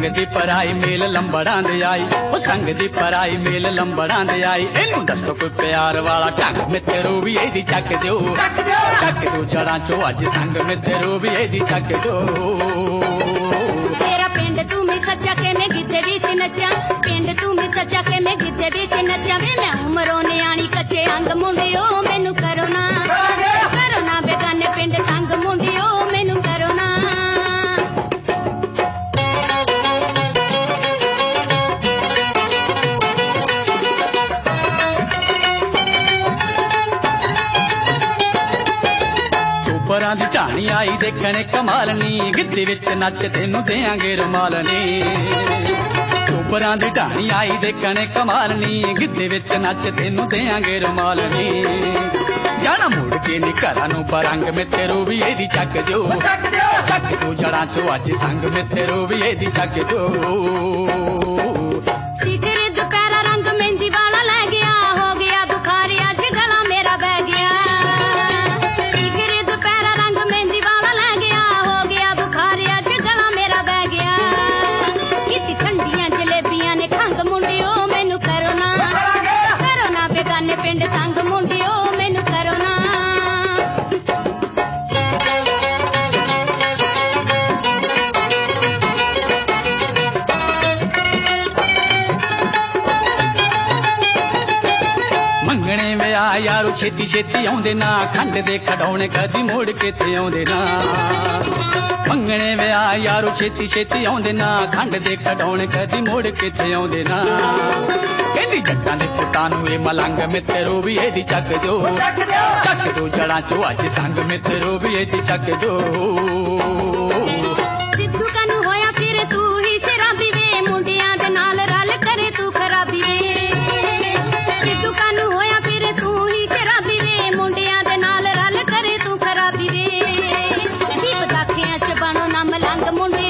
दी पराई मेल लंबड़ां दे आई, ओ संग दी पराई मेल लंबड़ां दे आई। इनू दसो कोई प्यार वाला ढंग, मित्रो भी एदी चक दो, चक दो जड़ां चो अज संग, मित्रो भी एदी चक दो। तेरा पिंड तू मैं सच्चा के मैं गिद्धे विच नचा, पिंड तू मैं सच्चा के मैं गिद्धे विच नचा। वे मैं उमरों न्याणी कच्चे अंग मुंडियो मैनू करो ना बेगाने पिंड तंग मुंडियो मैनू करो ना। चोपरां दी ढाणी आई देखने कमालनी, गिद्धी विच नच तेनू देंगे रुमालनी। चोपरां दी ढाणी आई देखने कमालनी, गिद्धी विच नच तेनू देंगे रुमालनी। जाना मुड़ के नी घरां नूं परंग, मित्रो भी एदी चक दो, चक दो जड़ां चो अज संग, मित्रो भी एदी चक दो। सिगरे दोपहरा रंग मेहंदी वाला लै गया, हो गया बुखार अज गला मेरा बह गया। सिगरे दोपहरा रंग मेहंदी वाला लै गया, हो गया बुखार अज गला मेरा बह गया। इत्ती ठंडियां जलेबियां ने खंग मुंडियो मैनू करो ना बेगाने पिंड तंग मुंडियो मैनू करो ना। मंगने विआह यारो छेती छेती आउंदे ना, खंड दे खडौने कदी मोड़ के ते आउंदे ना। मंगने विआह यारो छेती छेती आउंदे ना, खंड दे खडौने कदी मोड़ के ते आउंदे ना। कहंदी जट्टां दे पुत्तां नूं ए मलंग, मित्रो भी एदी चक दो, चक दो जड़ां चो अज संग, मित्रो भी एदी चक दो। सिद्धू कानू होया फिर तू ही शराबी वे, मुंडियां दे नाल रल करे तू खराबी वे। सिद्धू कानू होया फिर तू ही शराबी वे, मुंडियां दे नाल रल करे तू खराबी वे। दीप दाखियां च बनो ना मलंग मुंडे